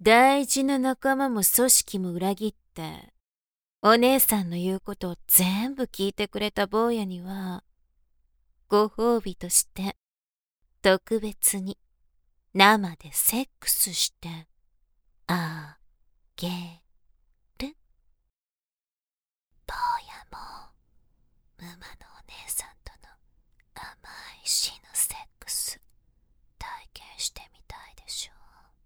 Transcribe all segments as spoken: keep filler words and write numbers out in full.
大事な仲間も組織も裏切って、お姉さんの言うことを全部聞いてくれた坊やには、ご褒美として特別に生でセックスしてあげる。坊やもムマのお姉さんとの甘い死のセックス体験してみたいでしょ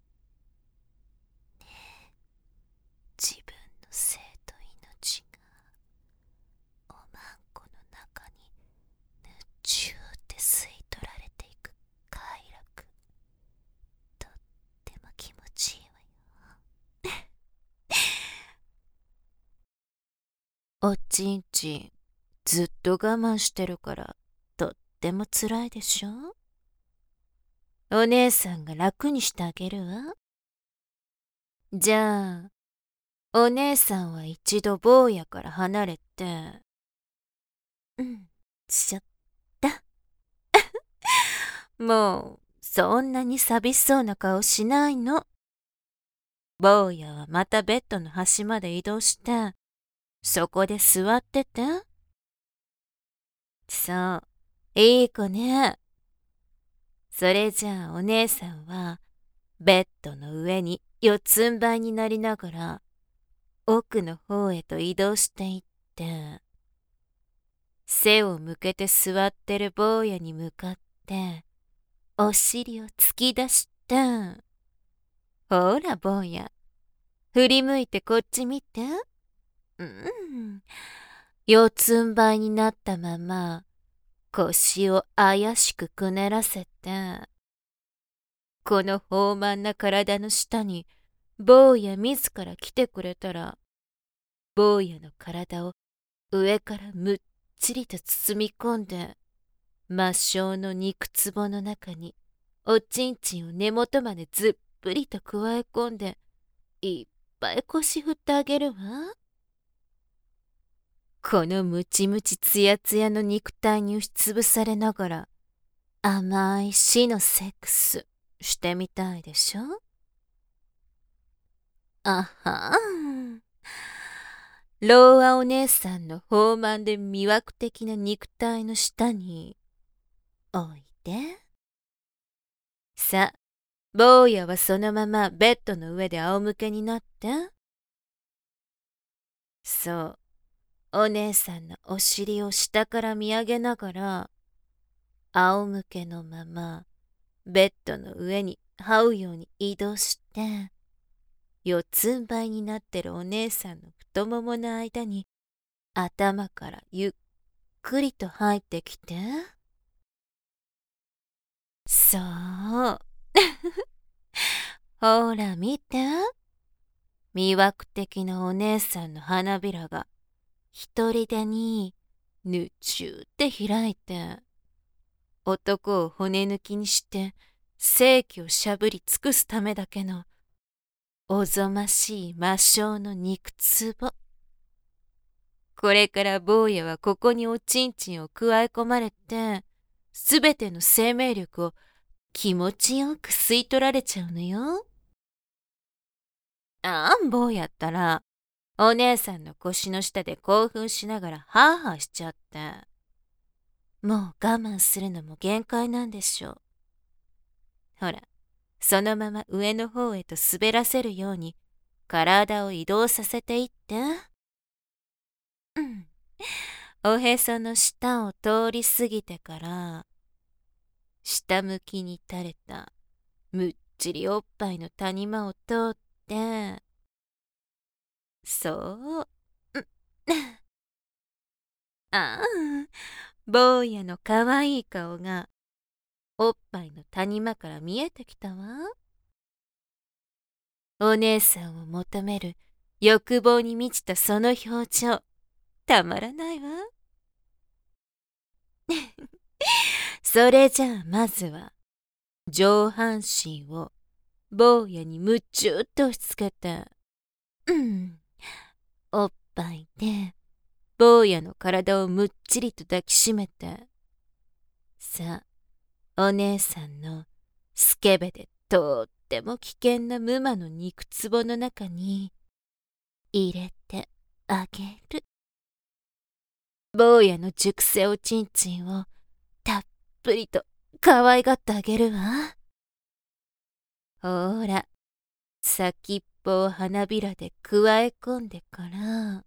うね。え、自分の生と命がおまんこの中にぬちゅうって吸い取られていく快楽、とっても気持ちいいわよ。おちんちんずっと我慢してるからとってもつらいでしょ。お姉さんが楽にしてあげるわ。じゃあお姉さんは一度坊やから離れて、うんしょったもうそんなに寂しそうな顔しないの。坊やはまたベッドの端まで移動してそこで座ってて。そう、いい子ね。それじゃあお姉さんはベッドの上に四つん這いになりながら奥の方へと移動していって、背を向けて座ってる坊やに向かってお尻を突き出して、ほら坊や、振り向いてこっち見て。うん、四つん這いになったまま腰を怪しくくねらせて、この豊満な体の下に坊や自ら来てくれたら、坊やの体を上からむっちりと包み込んで、末梢の肉壺の中におちんちんを根元までずっぷりとくわえ込んで、いっぱい腰振ってあげるわ。このムチムチツヤツヤの肉体に押しつぶされながら甘い死のセックスしてみたいでしょ。あはん、ローアお姉さんの豊満で魅惑的な肉体の下においで。さあ、坊やはそのままベッドの上で仰向けになって。そう、お姉さんのお尻を下から見上げながら仰向けのままベッドの上に這うように移動して、四つん這いになってるお姉さんの太ももの間に頭からゆっくりと入ってきて。そうほら見て、魅惑的なお姉さんの花びらが一人でにぬちゅうって開いて、男を骨抜きにして性器をしゃぶり尽くすためだけのおぞましい魔性の肉壺。これから坊やはここにおちんちんをくわえ込まれて、すべての生命力を気持ちよく吸い取られちゃうのよ。あん坊やったらお姉さんの腰の下で興奮しながらハーハーしちゃって、もう我慢するのも限界なんでしょう。ほら、そのまま上の方へと滑らせるように体を移動させていって。うん、おへその下を通り過ぎてから下向きに垂れたむっちりおっぱいの谷間を通って、そう、うん、ああ、坊やのかわいい顔がおっぱいの谷間から見えてきたわ。お姉さんを求める欲望に満ちたその表情、たまらないわ。それじゃあまずは上半身を坊やにむちゅっと押し付けて、うん、おっぱいで坊やの体をむっちりと抱きしめて、さあお姉さんのスケベでとっっても危険なムマの肉壺の中に入れてあげる。坊やの熟成おちんちんをたっぷりと可愛がってあげるわ。ほら、先っぽを花びらでくわえ込んでから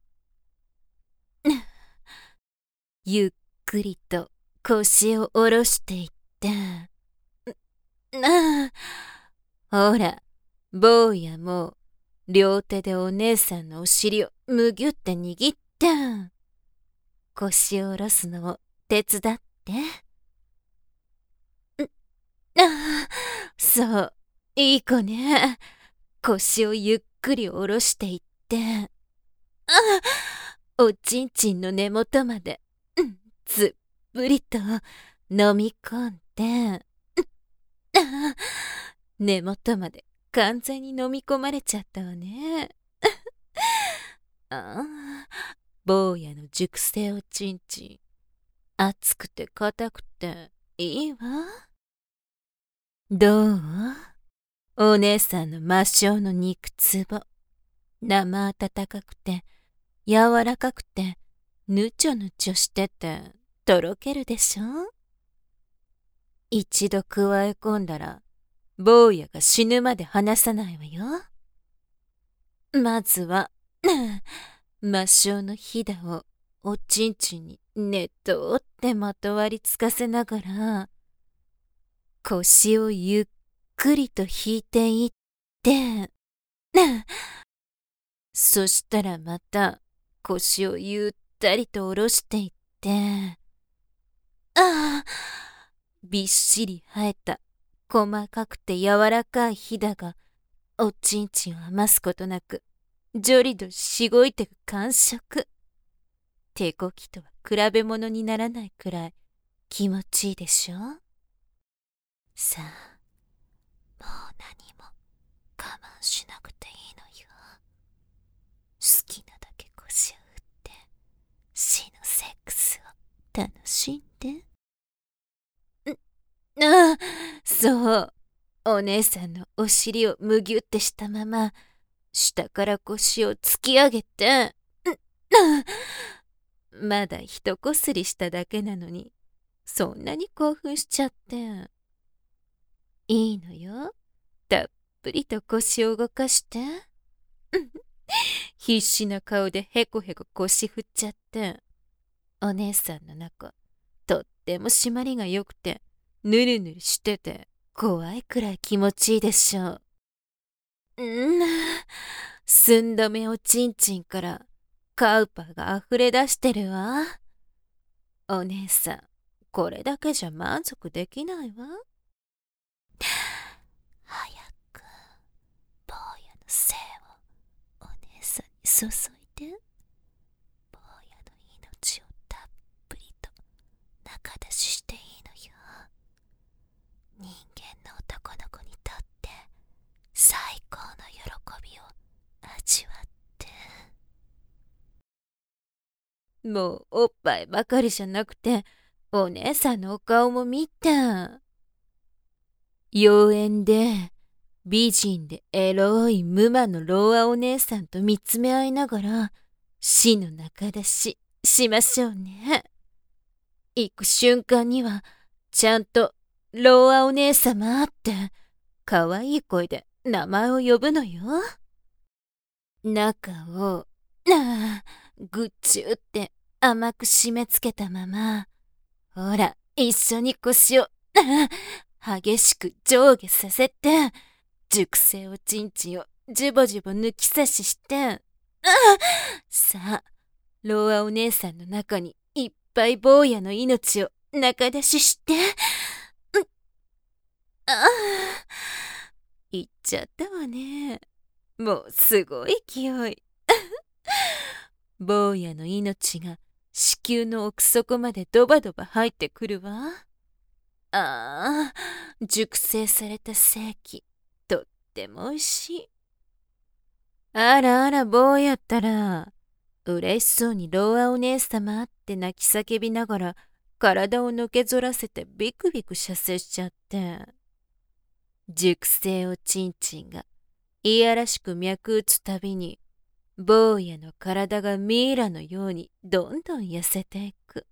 ゆっくりと腰を下ろしていって、なあ、ほら、坊やも両手でお姉さんのお尻をむぎゅって握って、腰を下ろすのを手伝って。ああ、そう、いい子ね。腰をゆっくり下ろしていって、ああ、おちんちんの根元まで、うん、ずっぷりと飲み込んで、ああ、根元まで完全に飲み込まれちゃったわね。ああ、坊やの熟成おちんちん、熱くて硬くていいわ。どう？お姉さんの魔性の肉壺、生温かくて柔らかくてぬちょぬちょしててとろけるでしょ？一度くわえ込んだら坊やが死ぬまで離さないわよ。まずは魔性のひだをおちんちんにねっとってまとわりつかせながら、腰をゆっくりと引いていってそしたらまた腰をゆったりと下ろしていって、ああ、びっしり生えた細かくて柔らかいひだがおちんちんを余すことなくジョリとしごいてく感触。手こきとは比べ物にならないくらい気持ちいいでしょ？さあ、もう何も我慢しなくていいのよ。好きなだけ腰を振って死のセックスを楽しんで。んああ、そう、お姉さんのお尻をむぎゅってしたまま下から腰を突き上げて、まだ一こすりしただけなのにそんなに興奮しちゃって。いいのよ、たっぷりと腰を動かして必死な顔でへこへこ腰振っちゃって。お姉さんの中とっても締まりがよくてぬるぬるしてて怖いくらい気持ちいいでしょう。うん寸止めおちんちんからカウパーがあふれ出してるわ。お姉さん、これだけじゃ満足できないわ。早く坊やの精をお姉さんに注いで。坊やの命をたっぷりと仲出ししていいのよ。人間の男の子にとって最高の喜びを味わって。もうおっぱいばかりじゃなくてお姉さんのお顔も見た。妖艶で美人でエロい無魔の老婆お姉さんと見つめ合いながら死の仲出ししましょうね。行く瞬間にはちゃんと老婆お姉様ってかわいい声で名前を呼ぶのよ。中をああぐっちゅって甘く締め付けたまま、ほら一緒に腰を激しく上下させて熟成おちんちんをジュボジュボ抜き差しして、さあ老婆お姉さんの中にいっぱい坊やの命を仲出しして。ああ、言っちゃったわね。もうすごい勢い。坊やの命が子宮の奥底までドバドバ入ってくるわ。ああ、熟成された精液、とってもおいしい。あらあら坊やったら、嬉しそうに老婆お姉様って泣き叫びながら体をのけぞらせてビクビク射精しちゃって。 熟成おちんちんがいやらしく脈打つたびに、坊やの体がミイラのようにどんどん痩せていく。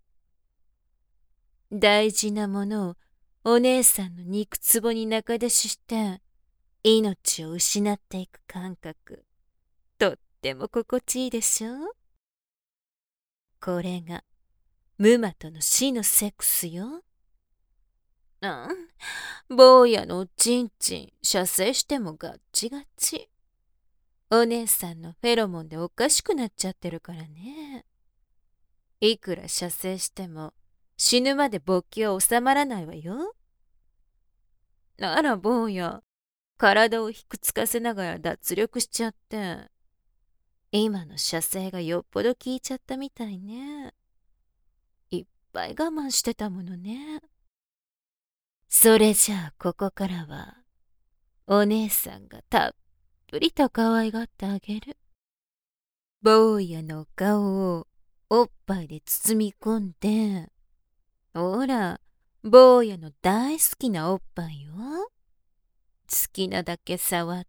大事なものをお姉さんの肉壺に中出しして、命を失っていく感覚。とっても心地いいでしょ？これが、ムマとの死のセックスよ。あん、坊やのおちんちん、射精してもガッチガチ。お姉さんのフェロモンでおかしくなっちゃってるからね。いくら射精しても、死ぬまで勃起は収まらないわよ。なら坊や、体をひくつかせながら脱力しちゃって、今の射精がよっぽど効いちゃったみたいね。いっぱい我慢してたものね。それじゃあここからは、お姉さんがたっぷりと可愛がってあげる。坊やの顔をおっぱいで包み込んで、ほら、坊やの大好きなおっぱいよ。好きなだけ触って、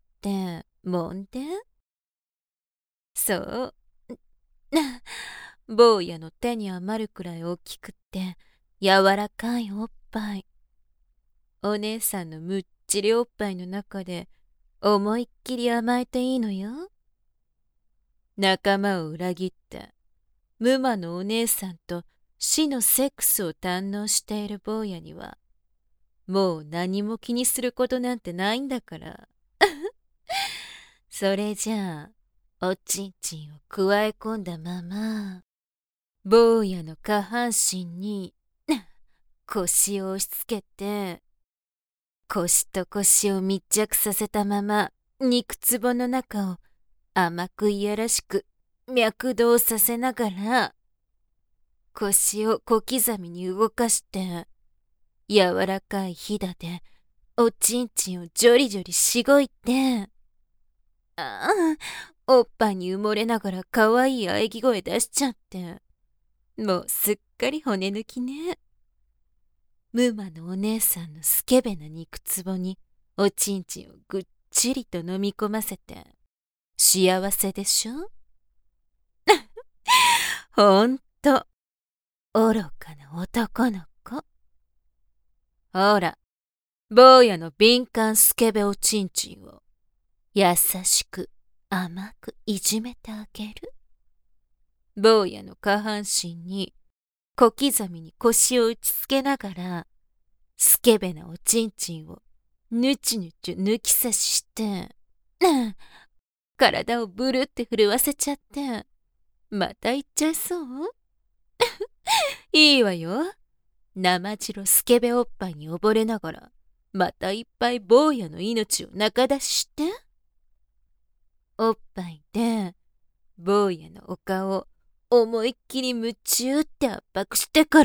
揉んで。そう。坊やの手に余るくらい大きくって柔らかいおっぱい。お姉さんのむっちりおっぱいの中で思いっきり甘えていいのよ。仲間を裏切ってムマのお姉さんと死のセックスを堪能している坊やにはもう何も気にすることなんてないんだから。それじゃあおちんちんをくわえ込んだまま坊やの下半身に腰を押し付けて、腰と腰を密着させたまま肉壺の中を甘くいやらしく脈動させながら、腰を小刻みに動かして、柔らかいひだでおちんちんをジョリジョリしごいて、ああ、おっぱいに埋もれながらかわいい喘ぎ声出しちゃって。もうすっかり骨抜きね。ムマのお姉さんのスケベな肉壺におちんちんをぐっちりと飲み込ませて幸せでしょ？ほんと愚かな男の子。ほら、坊やの敏感スケベおちんちんを優しく甘くいじめてあげる。坊やの下半身に小刻みに腰を打ちつけながら、スケベなおちんちんをぬちぬち抜き差しして、体をブルって震わせちゃって、また行っちゃいそう？いいわよ。生白スケベおっぱいに溺れながら、またいっぱい坊やの命を中出しして。おっぱいで、坊やのお顔を思いっきり夢中って圧迫してから、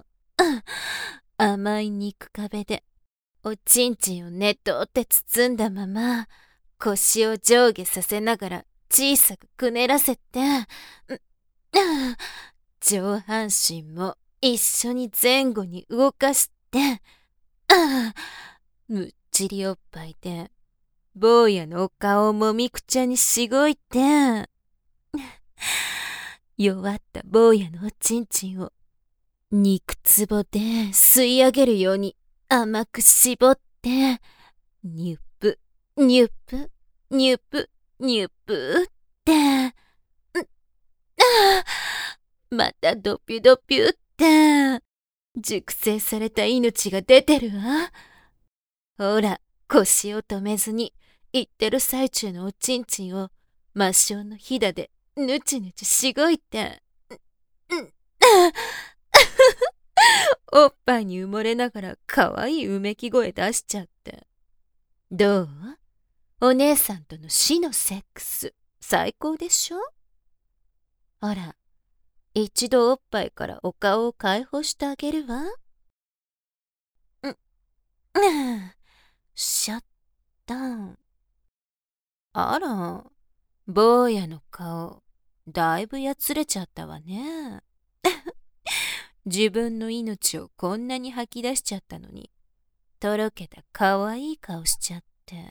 甘い肉壁でおちんちんをねとって包んだまま腰を上下させながら小さくくねらせて、上半身も一緒に前後に動かして、むっちりおっぱいで坊やのお顔をもみくちゃにしごいて、弱った坊やのおちんちんを肉壺で吸い上げるように甘く絞って、ニュップ、ニュップ、ニュップ、ニュップって、またドピュドピュって、熟成された命が出てるわ。ほら、腰を止めずに、言ってる最中のおちんちんを魔性のひだでぬちぬちしごいて、おっぱいに埋もれながらかわいいうめき声出しちゃって。どう？お姉さんとの死のセックス、最高でしょ？ほら、一度おっぱいからお顔を解放してあげるわ。ん、うん、シャッタン。あら、坊やの顔、だいぶやつれちゃったわね。自分の命をこんなに吐き出しちゃったのに、 とろけたかわいい顔しちゃって。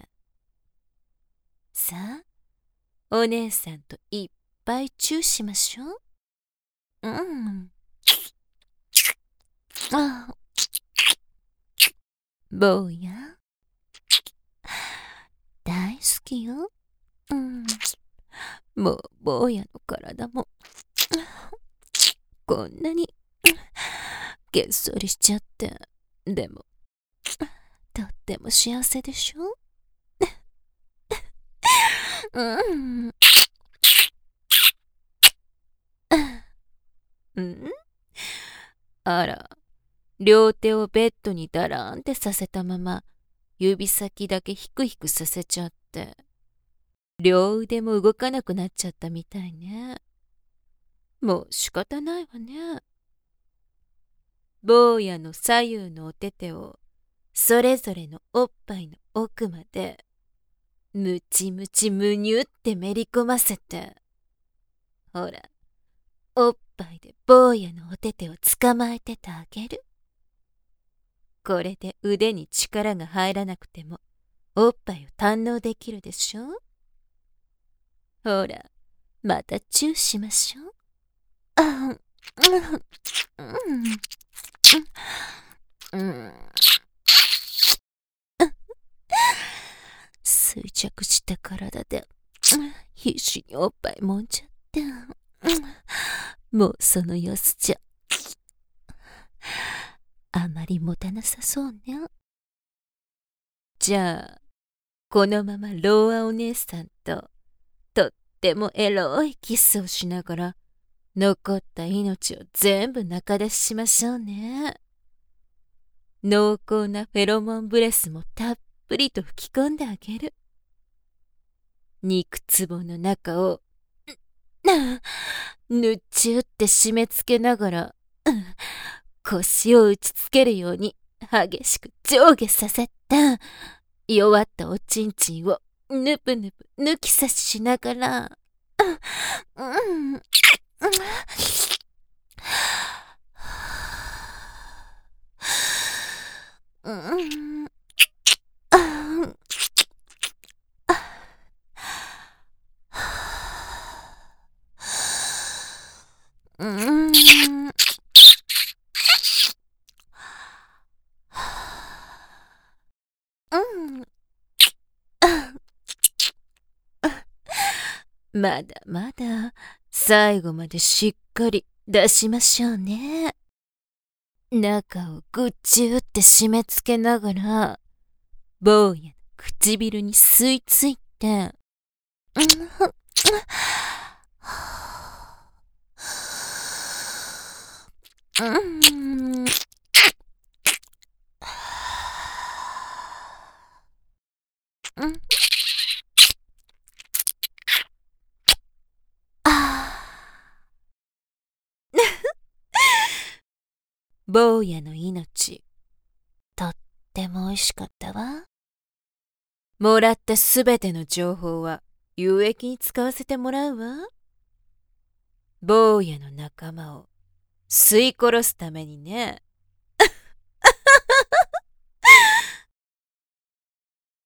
さあ、お姉さんといっぱいチューしましょう。うん。あ、坊や、大好きよ。うん。もう坊やの体もこんなにげっそりしちゃって、でもとっても幸せでしょ。うん。うん、あら、両手をベッドにダラーンってさせたまま指先だけヒクヒクさせちゃって両腕も動かなくなっちゃったみたいね。もう仕方ないわね。坊やの左右のお手手をそれぞれのおっぱいの奥までムチムチムニュってめり込ませて、ほら、おっぱいで坊やのお手手を捕まえててあげる。これで腕に力が入らなくてもおっぱいを堪能できるでしょ。ほら、またチューしましょう。あ、うん、うん、うん、衰弱した体で必死におっぱいもんじゃって、もうその様子じゃあまり持たなさそうね。じゃあこのままローアお姉さんととってもエロいキスをしながら残った命を全部中出ししましょうね。濃厚なフェロモンブレスもたっぷりと吹き込んであげる。肉壺の中をぬっちゅって締め付けながら腰を打ちつけるように激しく上下させた弱ったおちんちんをぬぷぬぷ抜き差ししながら、うんうん、うん、うん、まだまだ最後までしっかり出しましょうね。中をぐっちゅって締め付けながら坊やの唇に吸い付いて、うんうん、あ坊やの命とっても美味しかったわ。もらったすべての情報は有益に使わせてもらうわ。坊やの仲間を吸い殺すためにね。